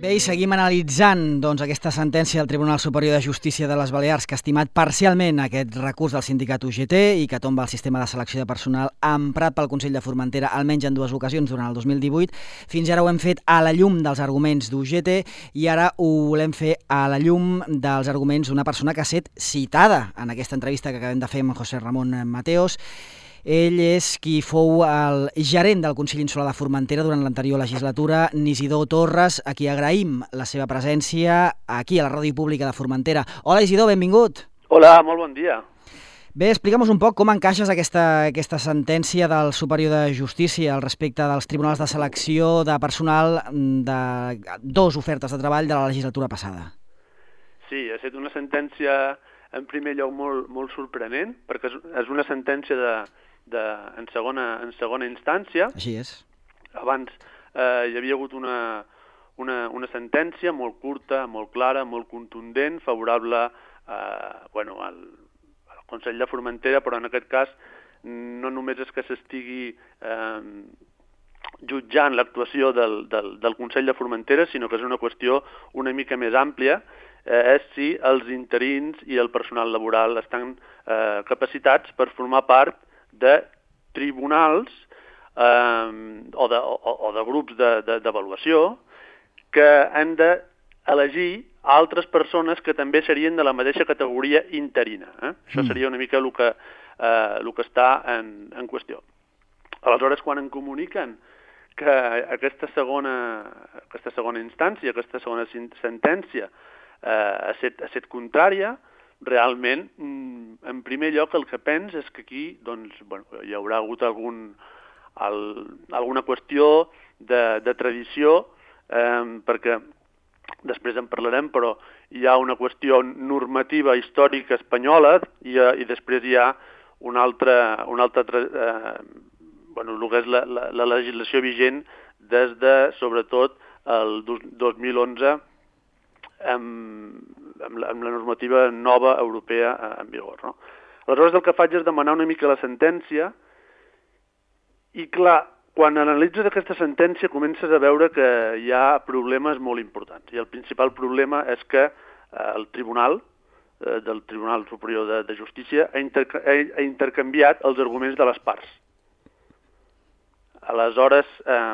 Bé, i seguim analitzant aquesta sentència del Tribunal Superior de Justícia de les Balears que ha estimat parcialment aquest recurs del sindicat UGT i que tomba el sistema de selecció de personal emprat pel Consell de Formentera almenys en 2 ocasions durant el 2018. Fins ara ho hem fet a la llum dels arguments d'UGT i ara ho volem fer a la llum dels arguments d'una persona que ha estat citada en aquesta entrevista que acabem de fer amb José Ramón Mateos. Ell és qui fou el gerent del Consell Insular de Formentera durant l'anterior legislatura, Isidor Torres, a qui agraïm la seva presència aquí a la Ràdio Pública de Formentera. Hola Isidor, benvingut. Hola, molt bon dia. Bé, explica'm un poc com encaixes aquesta sentència del Superior de Justícia al respecte dels tribunals de selecció de personal de 2 ofertes de treball de la legislatura passada. Sí, ha estat una sentència en primer lloc molt sorprenent, perquè és una sentència en segona instància. Així és. Abans hi havia hagut una sentència molt curta, molt clara, molt contundent, favorable al Consell de Formentera, però en aquest cas no només és que s'estigui jutjant l'actuació del Consell de Formentera, sinó que és una qüestió una mica més àmplia, és si els interins i el personal laboral estan capacitats per formar part de tribunals o de grups d'avaluació que han d'elegir altres persones que també serien de la mateixa categoria interina. Això seria una mica el que està en qüestió. Aleshores, quan em comuniquen que aquesta segona instància, aquesta segona sentència ha estat contrària, realment, en primer lloc, el que penso és que aquí hi haurà hagut alguna qüestió de tradició, perquè després en parlarem, però hi ha una qüestió normativa històrica espanyola i després hi ha el que és la legislació vigent des de, sobretot, el 2011, amb la normativa nova europea en vigor. No? Aleshores, el que faig és demanar una mica la sentència i, clar, quan analitzes aquesta sentència comences a veure que hi ha problemes molt importants. I el principal problema és que el tribunal, del Tribunal Superior de Justícia, ha intercanviat els arguments de les parts. Aleshores,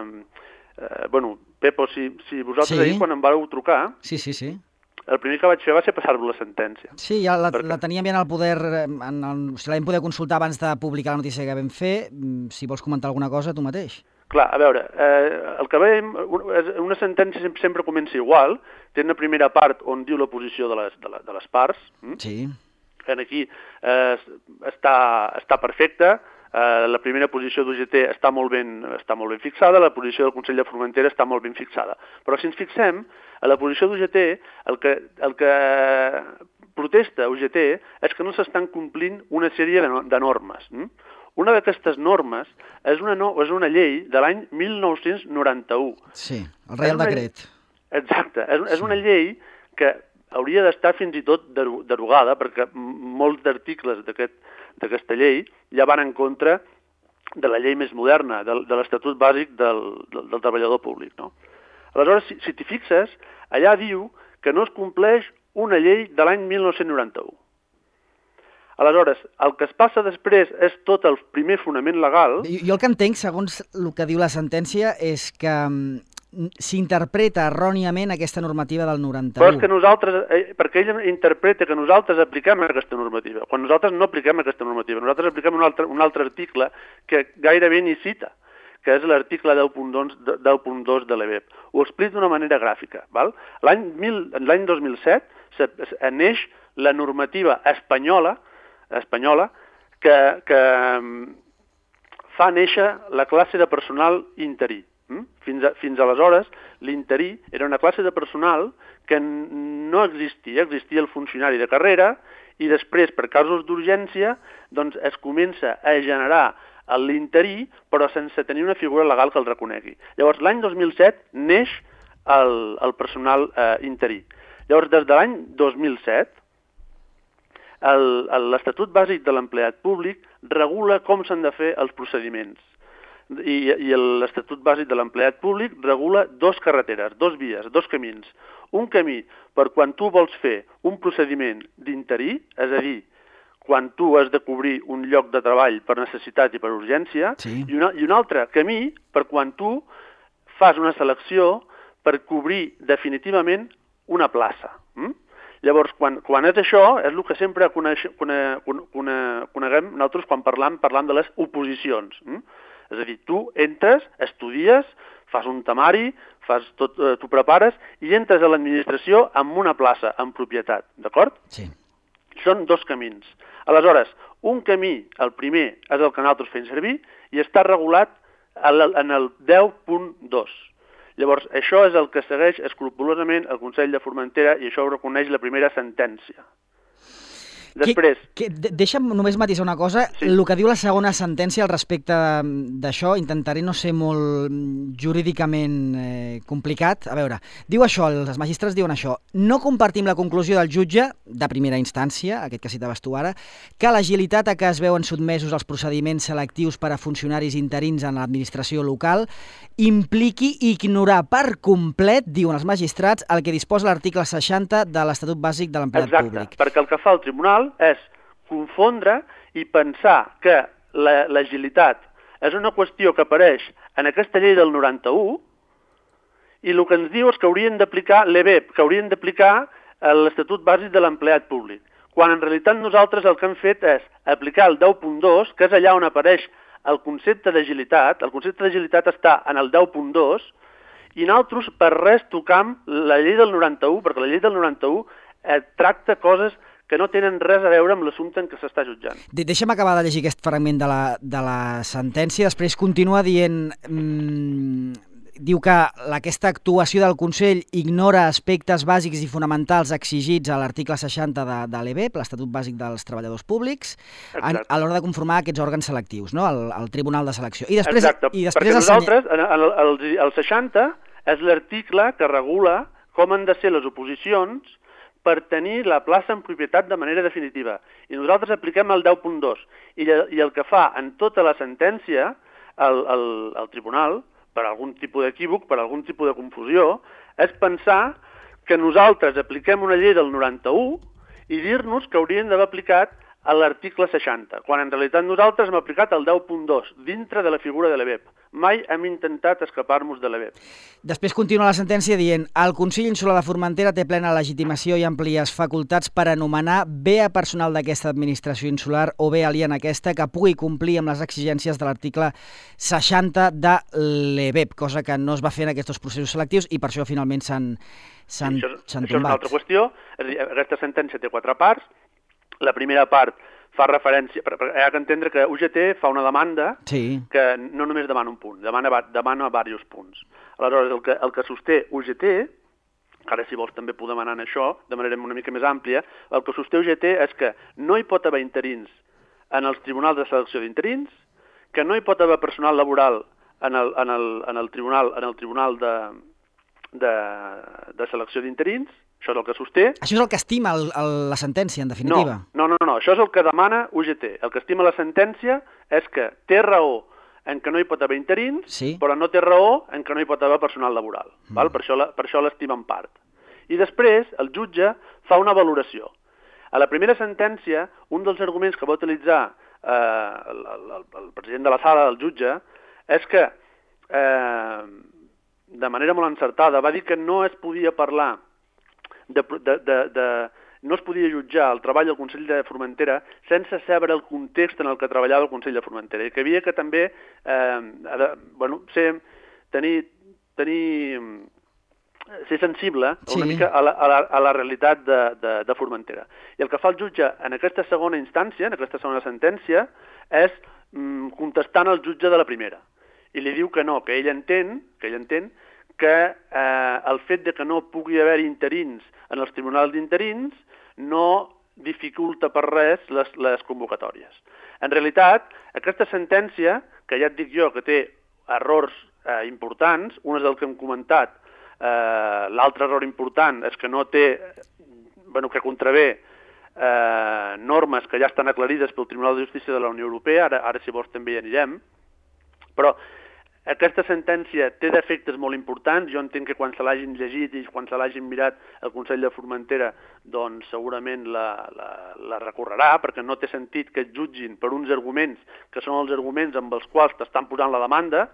Pepo, si vosaltres ahir quan em vau trucar, sí. El primer que vaig fer va ser passar-vos la sentència. Sí, ja la teníem ja en el poder, si la vam poder consultar abans de publicar la notícia que vam fer. Si vols comentar alguna cosa, tu mateix. Clar, a veure, el que veiem, una sentència sempre comença igual, té una primera part on diu la posició de les parts. Sí. Aquí està perfecta. La primera posició d'UGT està molt ben fixada, la posició del Consell de Formentera està molt ben fixada. Però si ens fixem, a la posició d'UGT, el que protesta UGT és que no s'estan complint una sèrie de normes. Una d'aquestes normes és una llei de l'any 1991. Sí, el Reial Decret. Exacte, és una llei que hauria d'estar fins i tot derogada, perquè molts d'articles d'aquesta llei ja van en contra de la llei més moderna, de l'Estatut Bàsic del Treballador Públic. No? Aleshores, si t'hi fixes, allà diu que no es compleix una llei de l'any 1991. Aleshores, el que es passa després és tot el primer fonament legal. Jo el que entenc, segons el que diu la sentència, és que s'interpreta erròniament aquesta normativa del 91. Però és que perquè ell interpreta que nosaltres apliquem aquesta normativa, quan nosaltres no apliquem aquesta normativa, nosaltres apliquem un altre article que gairebé ni cita, que és l'article 10.2 de l'EBEP. Ho explico d'una manera gràfica. L'any 2007 neix la normativa espanyola que fa néixer la classe de personal interí. Fins aleshores, l'interí era una classe de personal que no existia el funcionari de carrera i després, per casos d'urgència, es comença a generar l'interí, però sense tenir una figura legal que el reconegui. Llavors, l'any 2007 neix el personal interí. Llavors, des de l'any 2007, l'Estatut Bàsic de l'Empleat Públic regula com s'han de fer els procediments. i l'Estatut Bàsic de l'Empleat Públic regula 2 carreteres, 2 vies, 2 camins. Un camí per quan tu vols fer un procediment d'interí, és a dir, quan tu has de cobrir un lloc de treball per necessitat i per urgència, i un altre camí per quan tu fas una selecció per cobrir definitivament una plaça. Llavors, quan és això, és el que sempre coneguem nosaltres quan parlam de les oposicions. És a dir, tu entres, estudies, fas un temari, t'ho prepares i entres a l'administració amb una plaça, en propietat, d'acord? Sí. Són 2 camins. Aleshores, un camí, el primer, és el que nosaltres fem servir i està regulat en el 10.2. Llavors, això és el que segueix escrupolosament el Consell de Formentera i això ho reconeix la primera sentència. Després... Deixa'm només matisar una cosa. Sí. El que diu la segona sentència al respecte d'això, intentaré no ser molt jurídicament complicat. A veure, diu això, els magistrats diuen això. No compartim la conclusió del jutge, de primera instància, aquest que citaves tu ara, que l'agilitat a què es veuen sotmesos els procediments selectius per a funcionaris interins en l'administració local impliqui ignorar per complet, diuen els magistrats, el que disposa l'article 60 de l'Estatut Bàsic de l'Empleat Públic. Exacte, perquè el que fa el tribunal és confondre i pensar que l'agilitat és una qüestió que apareix en aquesta llei del 91 i el que ens diu és que haurien d'aplicar l'EBEP, que haurien d'aplicar l'Estatut Bàsic de l'Empleat Públic, quan en realitat nosaltres el que hem fet és aplicar el 10.2, que és allà on apareix el concepte d'agilitat. El concepte d'agilitat està en el 10.2 i nosaltres per res tocam la llei del 91, perquè la llei del 91 tracta coses que no tenen res a veure amb l'assumpte en què s'està jutjant. Deixa'm acabar de llegir aquest fragment de la sentència. Després continua dient... Diu que aquesta actuació del Consell ignora aspectes bàsics i fonamentals exigits a l'article 60 de l'EBEP, l'Estatut Bàsic dels Treballadors Públics, a l'hora de conformar aquests òrgans selectius, no? El Tribunal de Selecció. Exacte, perquè nosaltres, el 60 és l'article que regula com han de ser les oposicions per tenir la plaça en propietat de manera definitiva. I nosaltres apliquem el 10.2. I el que fa en tota la sentència el tribunal, per algun tipus d'equívoc, per algun tipus de confusió, és pensar que nosaltres apliquem una llei del 91 i dir-nos que haurien d'haver aplicat a l'article 60, quan en realitat nosaltres hem aplicat el 10.2 dintre de la figura de l'EBEP. Mai hem intentat escapar-nos de l'EBEP. Després continua la sentència dient el Consell Insular de Formentera té plena legitimació i àmplies facultats per anomenar bé a personal d'aquesta administració insular o bé alien a aquesta que pugui complir amb les exigències de l'article 60 de l'EBEP, cosa que no es va fer en aquests processos selectius i per això finalment s'han tombat. Això és una altra qüestió. Aquesta sentència té 4 parts. La primera part fa referència... Hi ha que entendre que UGT fa una demanda que no només demana un punt, demana diversos punts. Aleshores, el que sosté UGT, que ara si vols també podem anar en això de manera una mica més àmplia, el que sosté UGT és que no hi pot haver interins en els tribunals de selecció d'interins, que no hi pot haver personal laboral en el tribunal de selecció d'interins. Això és el que sosté. Això és el que estima la sentència, en definitiva. No, això és el que demana UGT. El que estima la sentència és que té raó en que no hi pot haver interins, però no té raó en que no hi pot haver personal laboral. Val? Per això l'estima en part. I després el jutge fa una valoració. A la primera sentència, un dels arguments que va utilitzar el president de la sala, el jutge, és que de manera molt encertada va dir que no es podia parlar no es podia jutjar el treball del Consell de Formentera sense saber el context en el que treballava el Consell de Formentera i que havia que també ser sensible una mica a la realitat de Formentera. I el que fa el jutge en aquesta segona instància, en aquesta segona sentència, és contestant al jutge de la primera. I li diu que no, que ell entén que el fet de que no pugui haver interins en els tribunals d'interins no dificulta per res les convocatòries. En realitat, aquesta sentència, que ja et dic jo que té errors importants, un és el que hem comentat, l'altre error important és que no té, que contravé normes que ja estan aclarides pel Tribunal de Justícia de la Unió Europea, ara si vols també hi anirem, però Aquesta sentència té defectes molt importants. Jo entenc que quan se l'hagin llegit i quan se l'hagin mirat el Consell de Formentera, doncs segurament la recorrerà, perquè no té sentit que et jutgin per uns arguments que són els arguments amb els quals t'estan posant la demanda.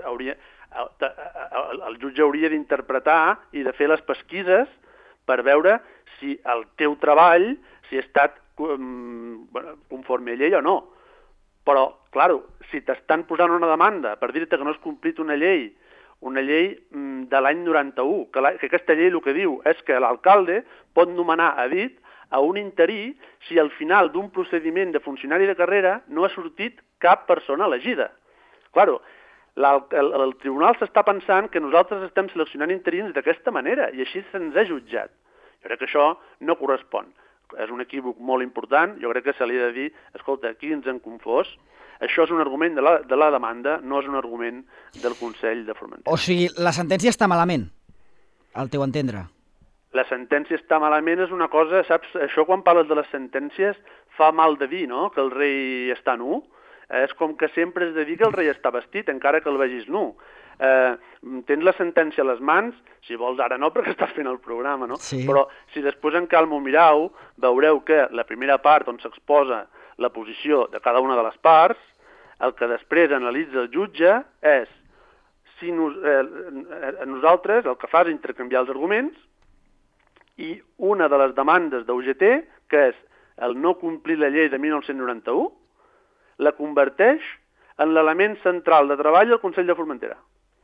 El jutge hauria d'interpretar i de fer les pesquises per veure si el teu treball ha estat conforme a llei o no. Però, clar, si t'estan posant una demanda per dir-te que no has complit una llei de l'any 91, que aquesta llei el que diu és que l'alcalde pot nomenar a dit a un interí si al final d'un procediment de funcionari de carrera no ha sortit cap persona elegida. Clar, el tribunal s'està pensant que nosaltres estem seleccionant interins d'aquesta manera i així se'ns ha jutjat. Jo crec que això no correspon. És un equívoc molt important. Jo crec que se li ha de dir, escolta, aquí ens hem confós. Això és un argument de la demanda, no és un argument del Consell de Formentera. O sigui, la sentència està malament, al teu entendre. La sentència està malament és una cosa, saps? Això quan parles de les sentències fa mal de dir, no?, que el rei està nu. És com que sempre has de dir que el rei està vestit, encara que el vegis nu. Tens la sentència a les mans, si vols ara no perquè estàs fent el programa, no? Sí. Però si després en calma ho mireu, veureu que la primera part on s'exposa la posició de cada una de les parts, el que després analitza el jutge és si nosaltres el que fa és intercanviar els arguments i una de les demandes d'UGT, que és el no complir la llei de 1991, la converteix en l'element central de treball del Consell de Formentera.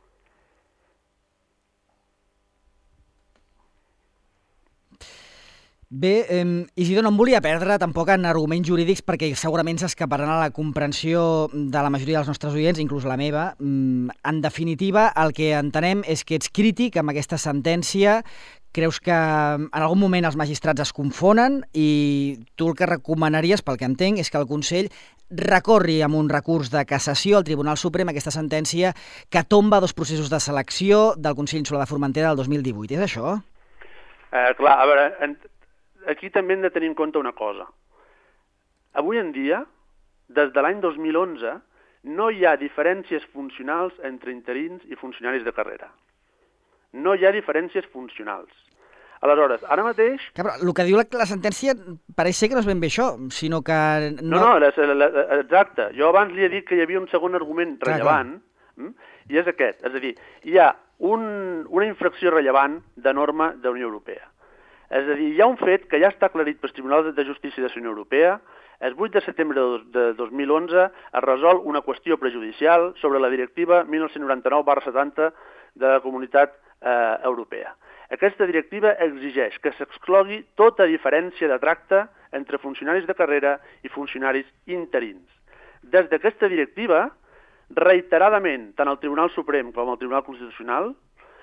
Bé, Isidro, no em volia perdre tampoc en arguments jurídics perquè segurament s'escaparan a la comprensió de la majoria dels nostres oients, inclús la meva. En definitiva, el que entenem és que ets crític amb aquesta sentència, creus que en algun moment els magistrats es confonen i tu el que recomanaries, pel que entenc, és que el Consell recorri amb un recurs de cassació al Tribunal Suprem aquesta sentència que tomba 2 processos de selecció del Consell Insular de Formentera del 2018. És això? Clar, a veure, aquí també hem de tenir en compte una cosa. Avui en dia, des de l'any 2011, no hi ha diferències funcionals entre interins i funcionaris de carrera. No hi ha diferències funcionals. Aleshores, ara mateix... Però el que diu la sentència pareix ser que no és ben bé això, sinó que... No, exacte. Jo abans li he dit que hi havia un segon argument rellevant, i és aquest. És a dir, hi ha una infracció rellevant de norma de la Unió Europea. És a dir, hi ha un fet que ja està aclarit pel Tribunal de Justícia de la Unió Europea. El 8 de setembre de 2011 es resol una qüestió prejudicial sobre la directiva 1999/70 de la Comunitat Europea. Aquesta directiva exigeix que s'exclogui tota diferència de tracte entre funcionaris de carrera i funcionaris interins. Des d'aquesta directiva, reiteradament, tant el Tribunal Suprem com el Tribunal Constitucional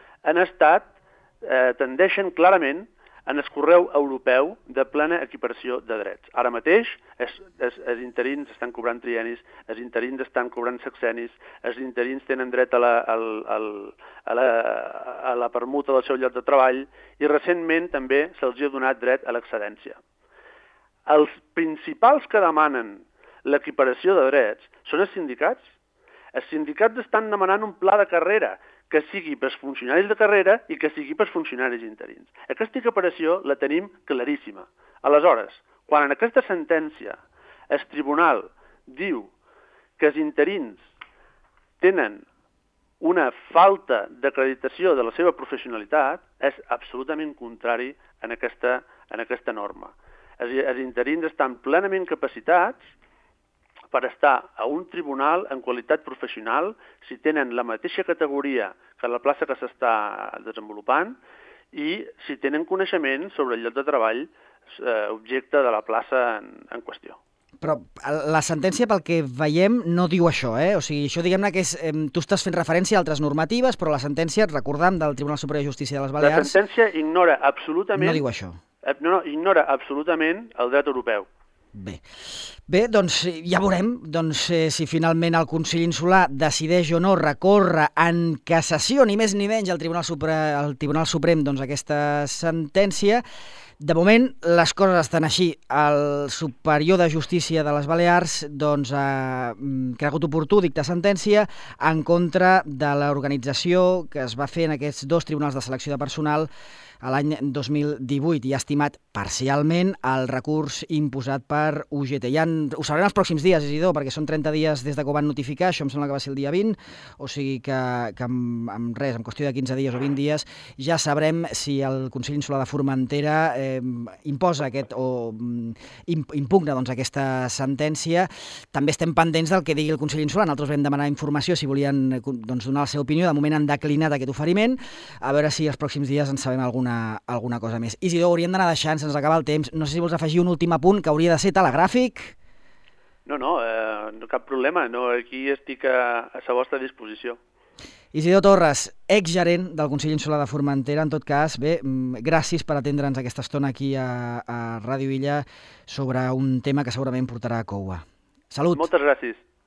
tendeixen clarament en el correu europeu de plena equiparació de drets. Ara mateix, els interins estan cobrant trienis, els interins estan cobrant sexenis, els interins tenen dret a la permuta del seu lloc de treball i recentment també se'ls ha donat dret a l'excedència. Els principals que demanen l'equiparació de drets són els sindicats. Els sindicats estan demanant un pla de carrera que sigui pels funcionaris de carrera i que sigui pels funcionaris interins. Aquesta equiparació la tenim claríssima. Aleshores, quan en aquesta sentència el tribunal diu que els interins tenen una falta d'acreditació de la seva professionalitat, és absolutament contrari en aquesta norma. Els interins estan plenament capacitats per estar a un tribunal en qualitat professional si tenen la mateixa categoria que la plaça que s'està desenvolupant i si tenen coneixement sobre el lloc de treball objecte de la plaça en qüestió. Però la sentència, pel que veiem, no diu això, eh? O sigui, això diguem-ne que és... Tu estàs fent referència a altres normatives, però la sentència, recordam, del Tribunal Superior de Justícia de les Balears... La sentència ignora absolutament... No diu això. No, ignora absolutament el dret europeu. Bé, doncs ja veurem si finalment el Consell Insular decideix o no recórrer en cassació, ni més ni menys, al Tribunal Suprem aquesta sentència. De moment, les coses estan així. El Superior de Justícia de les Balears ha cregut oportú dictar sentència en contra de l'organització que es va fer en aquests dos tribunals de selecció de personal a l'any 2018 i ha estimat parcialment el recurs imposat per UGT. Ho sabrem els pròxims dies, Isidor, perquè són 30 dies des de que ho van notificar, això em sembla que va ser el dia 20, o sigui que en qüestió de 15 dies o 20 dies, ja sabrem si el Consell Insular de Formentera imposa impugna aquesta sentència. També estem pendents del que digui el Consell Insular. Nosaltres vam demanar informació si volien donar la seva opinió. De moment han declinat aquest oferiment. A veure si els pròxims dies en sabem alguna cosa més. Isidor, hauríem d'anar deixant, se'ns acaba el temps. No sé si vols afegir un últim apunt que hauria de ser telegràfic. No, cap problema. Aquí estic a la vostra disposició. Isidor Torres, exgerent del Consell Insular de Formentera. En tot cas, gràcies per atendre'ns aquesta estona aquí a Ràdio Illa sobre un tema que segurament portarà a coua. Salut! Moltes gràcies.